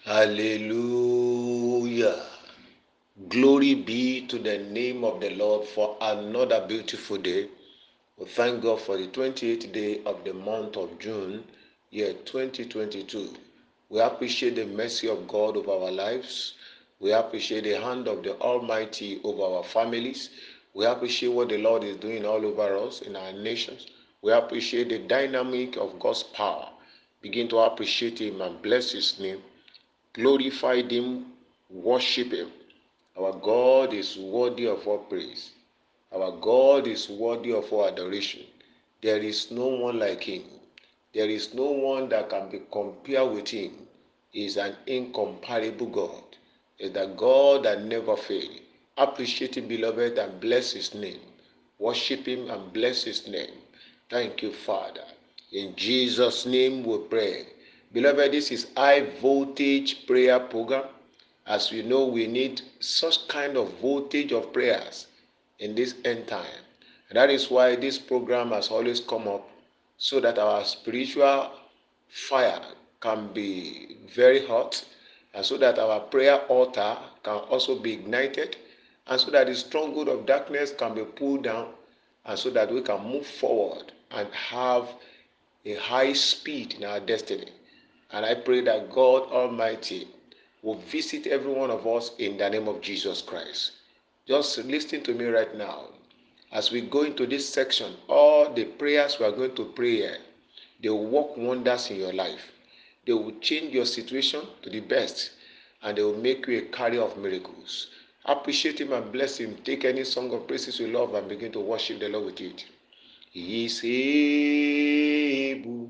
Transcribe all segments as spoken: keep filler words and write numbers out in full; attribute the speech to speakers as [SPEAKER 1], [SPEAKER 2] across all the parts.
[SPEAKER 1] Hallelujah. Glory be to the name of the Lord for another beautiful day. We thank God for the twenty-eighth day of the month of June, year twenty twenty-two. We appreciate the mercy of God over our lives. We appreciate the hand of the Almighty over our families. We appreciate what the Lord is doing all over us in our nations. We appreciate the dynamic of God's power. Begin to appreciate Him and bless His name. Glorify Him, worship Him. Our God is worthy of all praise. Our God is worthy of all adoration. There is no one like Him. There is no one that can be compared with Him. He is an incomparable God. He is the God that never fails. Appreciate Him, beloved, and bless His name. Worship Him and bless His name. Thank you, Father. In Jesus' name we pray. Beloved, this is high voltage prayer program. As we know, we need such kind of voltage of prayers in this end time. And that is why this program has always come up, so that our spiritual fire can be very hot, and so that our prayer altar can also be ignited, and so that the stronghold of darkness can be pulled down, and so that we can move forward and have a high speed in our destiny. And I pray that God Almighty will visit every one of us in the name of Jesus Christ. Just listen to me right now. As we go into this section, all the prayers we are going to pray here, they will work wonders in your life. They will change your situation to the best, and they will make you a carrier of miracles. Appreciate Him and bless Him. Take any song of praises you love and begin to worship the Lord with it. He is able,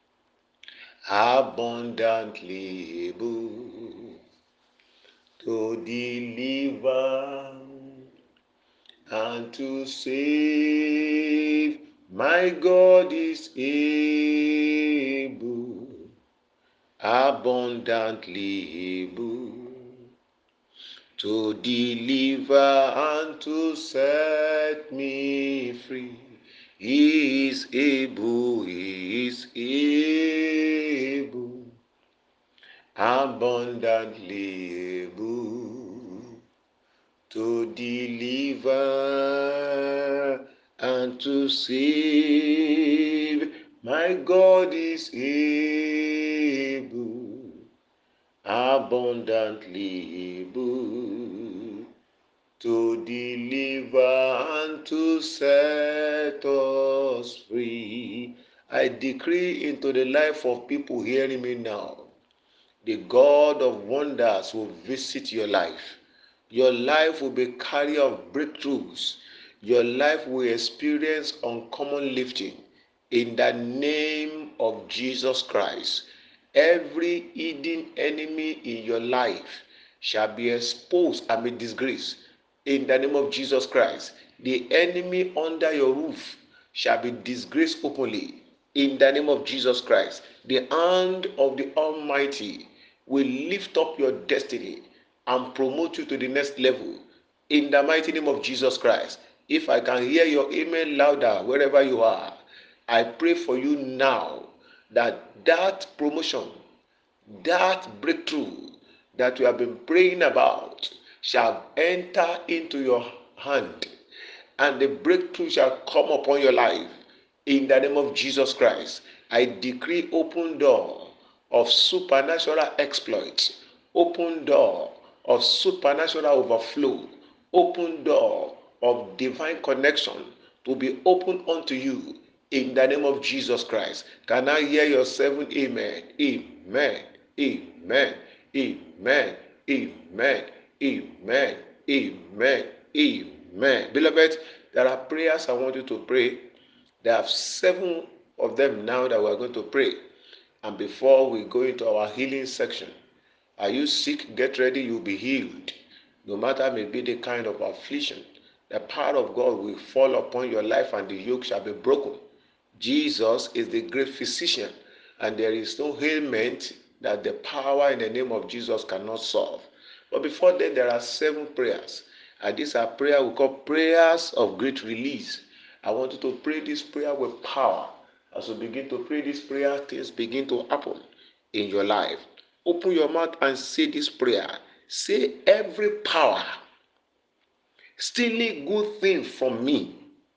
[SPEAKER 1] abundantly able to deliver and to save. My God is able, abundantly able to deliver and to set me free. He is able, He is able, abundantly able to deliver and to save. My God is able, abundantly able to deliver and to set us free. I decree into the life of people hearing me now, the God of wonders will visit your life. Your life will be a carrier of breakthroughs. Your life will experience uncommon lifting in the name of Jesus Christ. Every hidden enemy in your life shall be exposed and be disgraced in the name of Jesus Christ. The enemy under your roof shall be disgraced openly in the name of Jesus Christ. The hand of the Almighty will lift up your destiny and promote you to the next level in the mighty name of Jesus Christ. If I can hear your amen louder wherever you are, I pray for you now that that promotion, that breakthrough that we have been praying about shall enter into your hand, and the breakthrough shall come upon your life in the name of Jesus Christ. I decree open door of supernatural exploits, open door of supernatural overflow, open door of divine connection to be opened unto you in the name of Jesus Christ. Can I hear your seven amen? Amen. Amen. Amen. Amen. Amen. Amen. Amen. Beloved, there are prayers I want you to pray. There are seven of them now that we are going to pray. And before we go into our healing section, are you sick? Get ready, you'll be healed. No matter may be the kind of affliction, the power of God will fall upon your life and the yoke shall be broken. Jesus is the great physician, and there is no ailment that the power in the name of Jesus cannot solve. But before then, there are seven prayers. And these are prayers we call prayers of great release. I want you to pray this prayer with power. As you begin to pray this prayer, things begin to happen in your life. Open your mouth and say this prayer. Say, every power stealing good thing from me,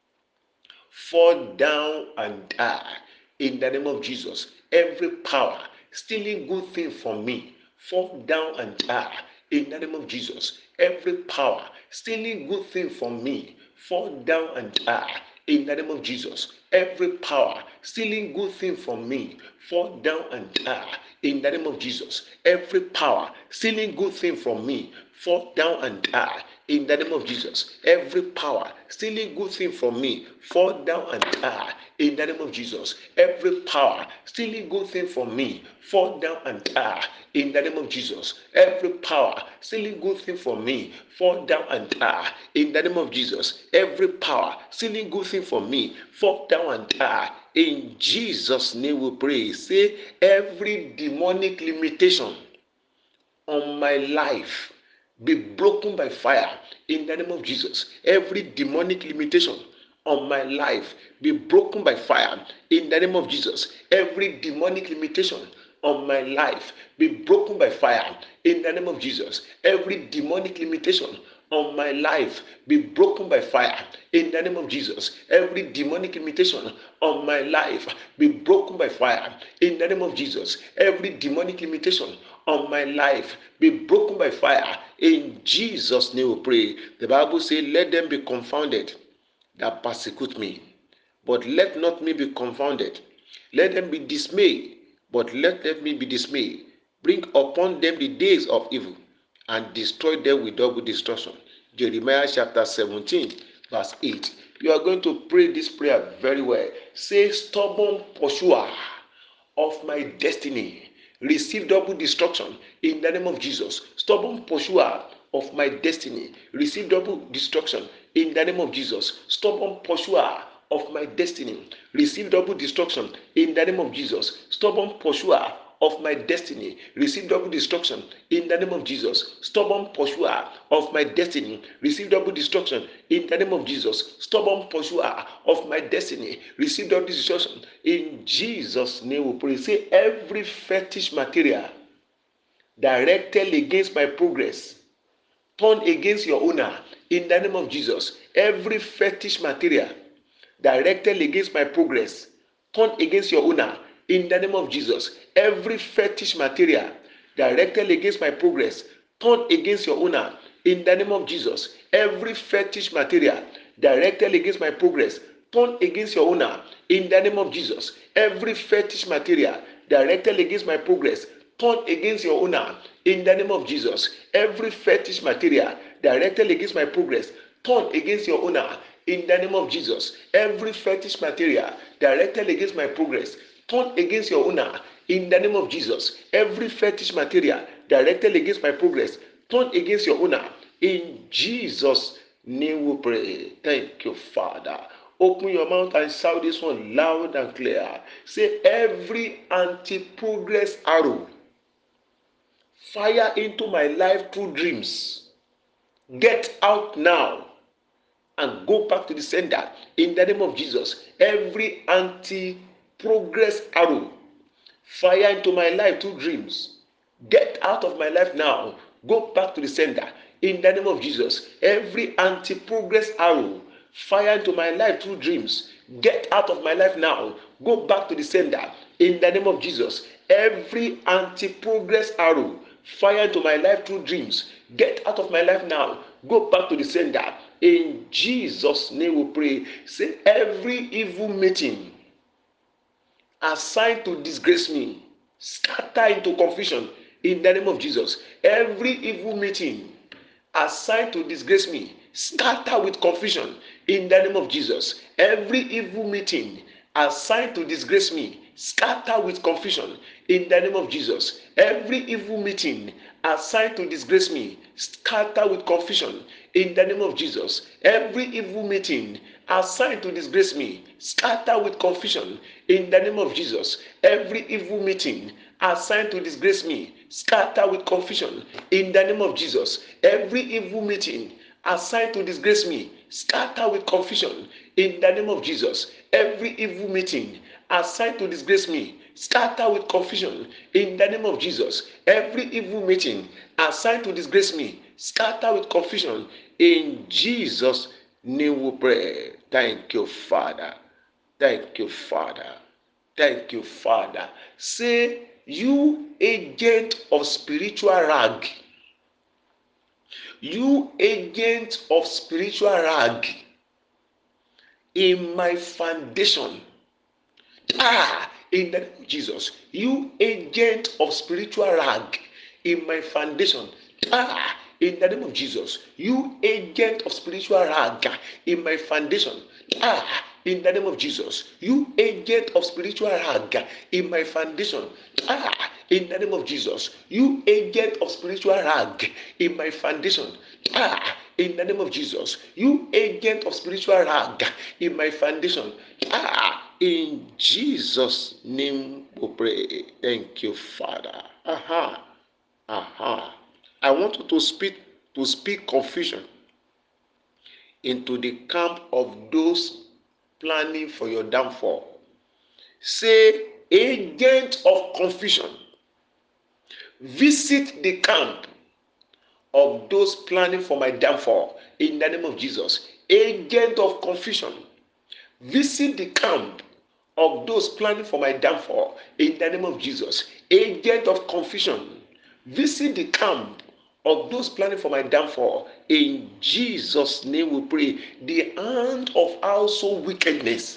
[SPEAKER 1] fall down and die in the name of Jesus. Every power stealing good thing from me, fall down and die in the name of Jesus. Every power stealing good thing from me, fall down and die in the name of Jesus. Every power stealing good thing from me, fall down and die in the name of Jesus. Every power stealing good thing from me, fall down and die in the name of Jesus. Every power stealing good thing from me, fall down and die in the name of Jesus. Every power stealing good thing from me, fall down and die in the name of Jesus. Every power stealing good thing from me, fall down and die in the name of Jesus. Every power stealing good thing from me, fall down and die in Jesus' name. We pray. Say, every demonic limitation on my life be broken by fire in the name of Jesus. Every demonic limitation on my life be broken by fire in the name of Jesus. Every demonic limitation on my life be broken by fire in the name of Jesus. Every demonic limitation on my life be broken by fire in the name of Jesus. Every demonic limitation on my life be broken by fire in the name of Jesus. Every demonic limitation on my life be broken by fire in Jesus' name. We pray. The Bible says, let them be confounded that persecute me, but let not me be confounded. Let them be dismayed, but let not me be dismayed. Bring upon them the days of evil, and destroy them with double destruction. Jeremiah chapter seventeen, verse eight. You are going to pray this prayer very well. Say, stubborn pursuer of my destiny, receive double destruction in the name of Jesus. Stubborn pursuer of my destiny, receive double destruction in the name of Jesus. Stubborn pursuer of my destiny, receive double destruction in the name of Jesus. Stubborn pursuer of my destiny, receive double destruction in the name of Jesus. Stubborn pursuer of my destiny, receive double destruction in the name of Jesus. Stubborn pursuer of my destiny, receive double destruction in Jesus' name. We pray. Say, every fetish material directed against my progress, turn against your owner in the name of Jesus. Every fetish material directed against my progress, turn against your owner in the name of Jesus. Every fetish material directed against my progress, turn against your owner in the name of Jesus. Every fetish material directed against my progress, turn against your owner in the name of Jesus. Every fetish material directed against my progress, turn against your owner in the name of Jesus. Every fetish material directed against my progress, turn against your owner in the name of Jesus. Every fetish material directed against my progress, turn against your owner in the name of Jesus. Every fetish material directed against my progress, turn against your owner in Jesus' name. We pray. Thank you, Father. Open your mouth and shout this one loud and clear. Say, every anti-progress arrow fire into my life through dreams, get out now and go back to the sender in the name of Jesus. Every anti-progress arrow fire into my life through dreams, get out of my life now, go back to the sender in the name of Jesus. Every anti-progress arrow fire into my life through dreams, get out of my life now, go back to the sender in the name of Jesus. Every anti-progress arrow fire into my life through dreams, get out of my life now, go back to the sender in Jesus' name. We pray. Say, every evil meeting assigned to disgrace me, scatter into confusion in the name of Jesus. Every evil meeting assigned to disgrace me, scatter with confusion in the name of Jesus. Every evil meeting assigned to disgrace me, scatter with confusion in the name of Jesus. Every evil meeting assigned to disgrace me, scatter with confusion in the name of Jesus. Every evil meeting assigned to disgrace me, scatter with confusion in the name of Jesus. Every evil meeting assigned to disgrace me, scatter with confusion in the name of Jesus. Every evil meeting assigned to disgrace me, scatter with confusion in the name of Jesus. Every evil meeting assigned to disgrace me, scatter with confusion in the name of Jesus. Every evil meeting assigned to disgrace me, scatter with confusion in Jesus' name we pray. Thank you, Father. Thank you, Father. Thank you, Father. Say, you agent of spiritual rag, you agent of spiritual rag in my foundation. Ah, in the name of Jesus, you agent of spiritual rag in my foundation. Ah, in the name of Jesus, you agent of spiritual rag in my foundation. Ah, in the name of Jesus, you agent of spiritual rag in my foundation. Ah, in the name of Jesus, you agent of spiritual rag in my foundation. Ah, in the name of Jesus, you agent of spiritual rag in my foundation. Ah, in Jesus' name we pray. Thank you, Father. Aha, aha. I want you to speak to speak confusion into the camp of those planning for your downfall. Say, agent of confusion, visit the camp of those planning for my downfall in the name of Jesus. Agent of confusion, visit the camp of those planning for my downfall in the name of Jesus. Agent of confusion, visit the camp of those planning for my downfall in Jesus' name we pray. The hand of household wickedness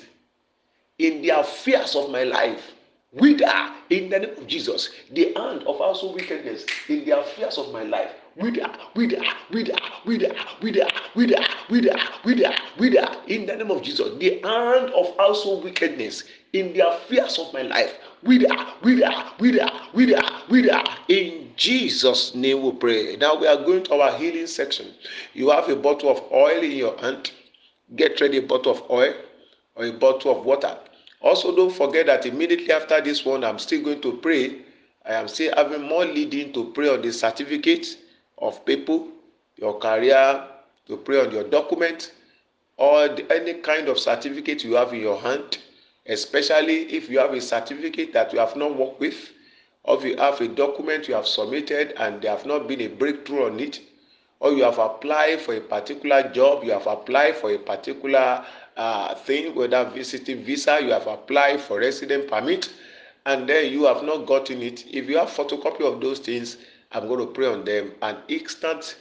[SPEAKER 1] in the affairs of my life, wither in the name of Jesus. The hand of household wickedness in the affairs of my life, wither, wither, wither, wither, wither, wither, wither, wither, wither in the name of Jesus. The hand of household wickedness in the affairs of my life, wither, wither, wither, wither, wither in Jesus' name we pray. Now we are going to our healing section. You have a bottle of oil in your hand. Get ready a bottle of oil or a bottle of water. Also, don't forget that immediately after this one, I'm still going to pray. I am still having more leading to pray on the certificate of people, your career, to pray on your document, or the, any kind of certificate you have in your hand, especially if you have a certificate that you have not worked with, or if you have a document you have submitted and there have not been a breakthrough on it, or you have applied for a particular job, you have applied for a particular uh, thing, whether visiting visa, you have applied for resident permit, and then you have not gotten it. If you have photocopy of those things, I'm going to pray on them. An instant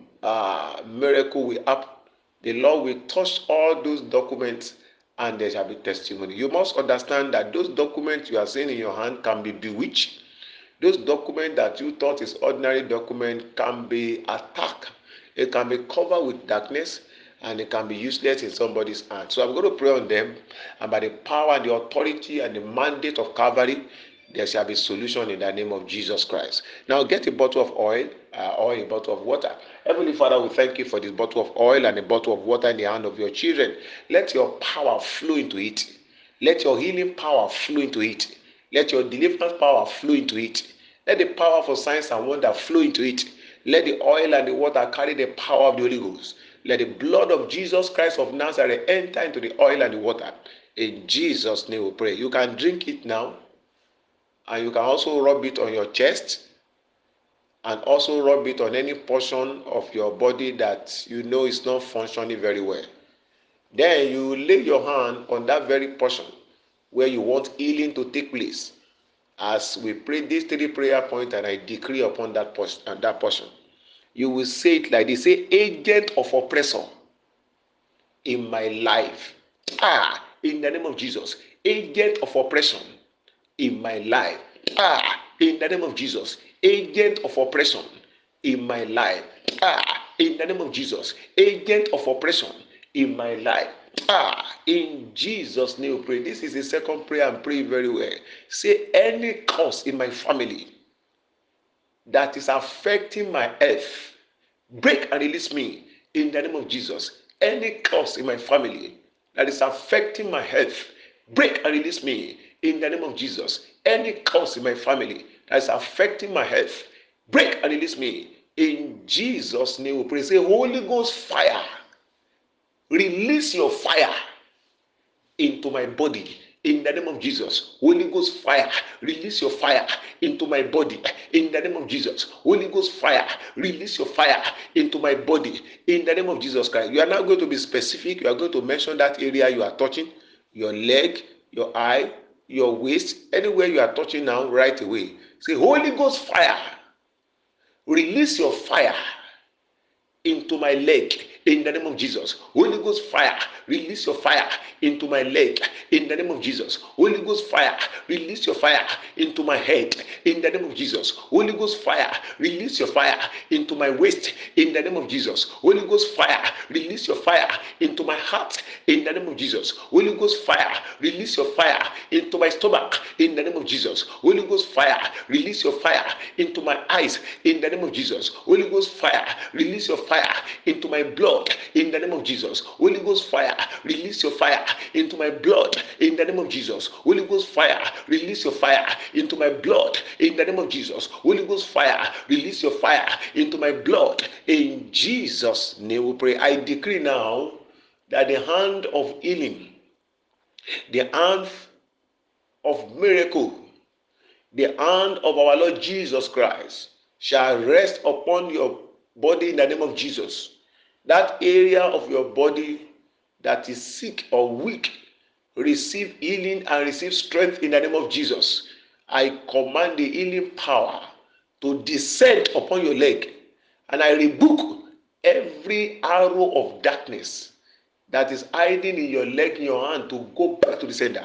[SPEAKER 1] uh, miracle will happen. The Lord will touch all those documents and there shall be testimony. You must understand that those documents you are seeing in your hand can be bewitched. Those documents that you thought is ordinary document can be attacked. It can be covered with darkness and it can be useless in somebody's hand. So I'm going to pray on them, and by the power and the authority and the mandate of Calvary, there shall be solution in the name of Jesus Christ. Now get a bottle of oil uh, or a bottle of water. Heavenly Father, we thank you for this bottle of oil and a bottle of water in the hand of your children. Let your power flow into it. Let your healing power flow into it. Let your deliverance power flow into it. Let the power for signs and wonder flow into it. Let the oil and the water carry the power of the Holy Ghost. Let the blood of Jesus Christ of Nazareth enter into the oil and the water. In Jesus' name we pray. You can drink it now, and you can also rub it on your chest, and also rub it on any portion of your body that you know is not functioning very well. Then you lay your hand on that very portion where you want healing to take place. As we pray these three prayer points and I decree upon that portion, uh, that portion, you will say it like this: say, agent of oppressor in my life. Ah, in the name of Jesus, agent of oppression in my life. Ah, in the name of Jesus, agent of oppression in my life. Ah, in the name of Jesus, agent of oppression in my life. Ah, in Jesus' name we pray. This is the second prayer and pray very well. Say, any cause in my family that is affecting my health, break and release me in the name of Jesus. Any cause in my family that is affecting my health, break and release me in the name of Jesus. Any cause in my family that is affecting my health, break and release me in Jesus' name we pray. Say, Holy Ghost fire, release your fire into my body in the name of Jesus. Holy Ghost fire, release your fire into my body in the name of Jesus. Holy Ghost fire, release your fire into my body in the name of Jesus Christ. You are now going to be specific. You are going to mention that area you are touching, your leg, your eye, your waist, anywhere you are touching now, right away. Say, Holy Ghost fire, release your fire into my leg in the name of Jesus. Holy Ghost fire, release your fire into my leg in the name of Jesus. Holy Ghost fire, release your fire into my head in the name of Jesus. Holy Ghost fire, release your fire into my waist in the name of Jesus. Holy Ghost fire, release your fire into my heart in the name of Jesus. Holy Ghost fire, release your fire into my stomach in the name of Jesus. Holy Ghost fire, release your fire into my eyes in the name of Jesus. Holy Ghost fire, release your fire into my blood in the name of Jesus. Holy Ghost fire, release your fire into my blood in the name of Jesus. Holy Ghost fire, release your fire into my blood in the name of Jesus. Holy Ghost fire, release your fire into my blood in Jesus' name we pray. I decree now that the hand of healing, the hand of miracle, the hand of our Lord Jesus Christ shall rest upon your body in the name of Jesus. That area of your body that is sick or weak, receive healing and receive strength in the name of Jesus. I command the healing power to descend upon your leg, and I rebuke every arrow of darkness that is hiding in your leg, in your hand, to go back to the sender.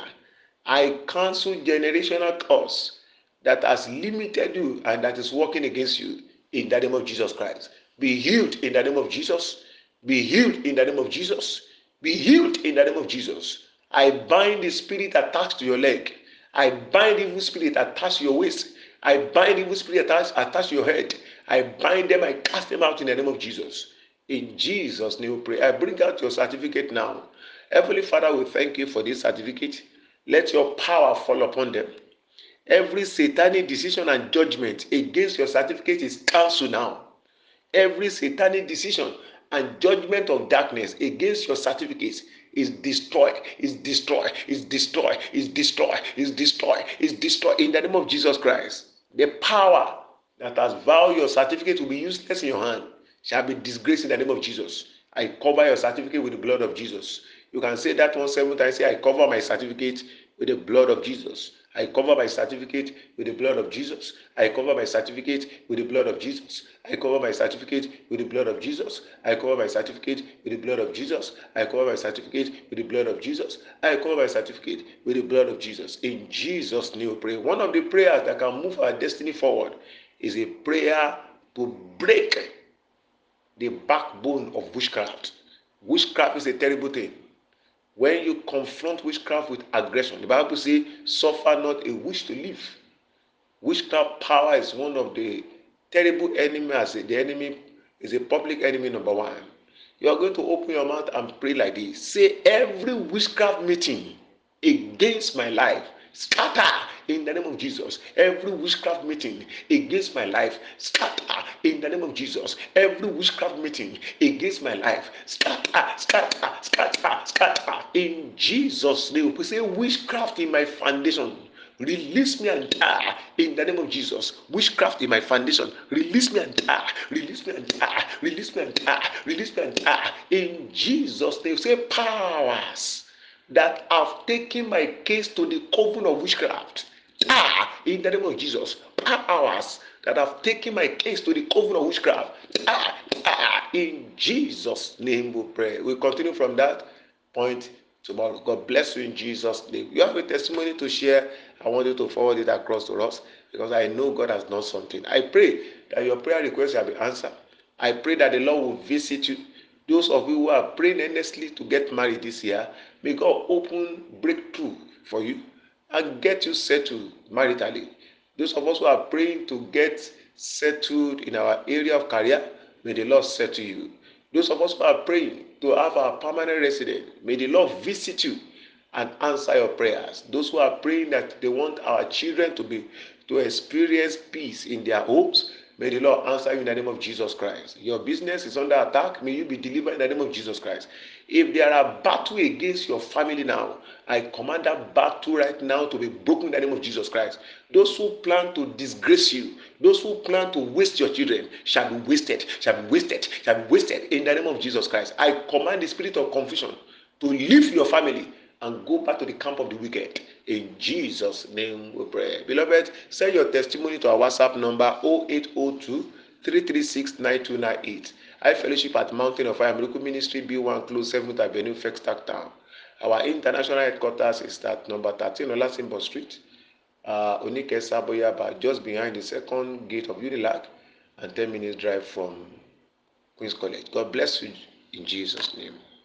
[SPEAKER 1] I cancel generational curse that has limited you and that is working against you in the name of Jesus Christ. Be healed in the name of Jesus. Be healed in the name of Jesus. Be healed in the name of Jesus. I bind the spirit attached to your leg. I bind evil spirit attached to your waist. I bind evil spirit attached, attached to your head. I bind them. I cast them out in the name of Jesus. In Jesus' name we pray. I bring out your certificate now. Heavenly Father, we thank you for this certificate. Let your power fall upon them. Every satanic decision and judgment against your certificate is cancelled now. Every satanic decision and judgment of darkness against your certificates is destroyed, is destroyed, is destroyed, is destroyed, is destroyed, is destroyed in the name of Jesus Christ. The power that has vowed your certificate to be useless in your hand shall be disgraced in the name of Jesus. I cover your certificate with the blood of Jesus. You can say that one seven times. Say, I cover my certificate with the blood of Jesus. I cover my certificate with the blood of Jesus. I cover my certificate with the blood of Jesus. I cover my certificate with the blood of Jesus. I cover my certificate with the blood of Jesus. I cover my certificate with the blood of Jesus. I cover my certificate with the blood of Jesus. In Jesus' name we pray. One of the prayers that can move our destiny forward is a prayer to break the backbone of witchcraft. Witchcraft is a terrible thing. When you confront witchcraft with aggression, the Bible says, suffer not a witch to live. Witchcraft power is one of the terrible enemies. The enemy is a public enemy number one. You are going to open your mouth and pray like this. Say, every witchcraft meeting against my life, scatter in the name of Jesus. Every witchcraft meeting against my life, scatter in the name of Jesus. Every witchcraft meeting against my life, scatter, scatter, scatter, scatter in Jesus' name. We say witchcraft in my foundation, release me and die in the name of Jesus. Witchcraft in my foundation, release me and die, release me and die, release me and die, release me and die in Jesus' name. Say powers that have taken my case to the coven of witchcraft, ah, in the name of Jesus. Powers that have taken my case to the coven of witchcraft, ah, ah, in Jesus' name we pray. We'll continue from that point tomorrow. God bless you in Jesus' name. You have a testimony to share. I want you to forward it across to us because I know God has done something. I pray that your prayer requests shall be answered. I pray that the Lord will visit you. Those of you who are praying earnestly to get married this year, may God open breakthrough for you and get you settled maritally. Those of us who are praying to get settled in our area of career, may the Lord settle you. Those of us who are praying to have our permanent residence, may the Lord visit you and answer your prayers. Those who are praying that they want our children to be to experience peace in their homes, May the Lord answer you in the name of Jesus Christ. Your business is under attack. May you be delivered in the name of Jesus Christ. If there are battle against your family now, I command that battle right now to be broken in the name of Jesus Christ. Those who plan to disgrace you, those who plan to waste your children, shall be wasted, shall be wasted, shall be wasted in the name of Jesus Christ. I command the spirit of confusion to leave your family and go back to the camp of the wicked. In Jesus' name we pray. Beloved, send your testimony to our WhatsApp number zero eight zero two, three three six, nine two nine eight. I fellowship at Mountain of Fire Miracle Ministry, B one Close, seventh Avenue, Fextac Town. Our international headquarters is at number thirteen Olasimbo Street, uh, Onike Saboyaba, just behind the second gate of Unilag, and ten minutes drive from Queen's College. God bless you in Jesus' name.